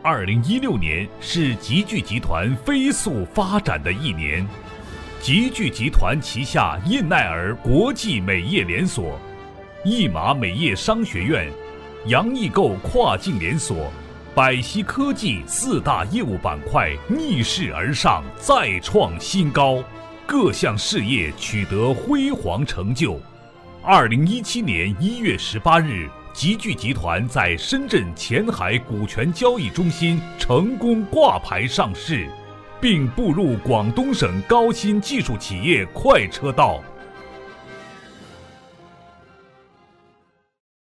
2016年是集聚集团飞速发展的一年。集聚集团旗下印奈儿国际美业连锁、易马美业商学院、洋易购跨境连锁、百溪科技4大业务板块逆势而上，再创新高，各项事业取得辉煌成就。2017年1月18日，集聚集团在深圳前海股权交易中心成功挂牌上市，并步入广东省高新技术企业快车道。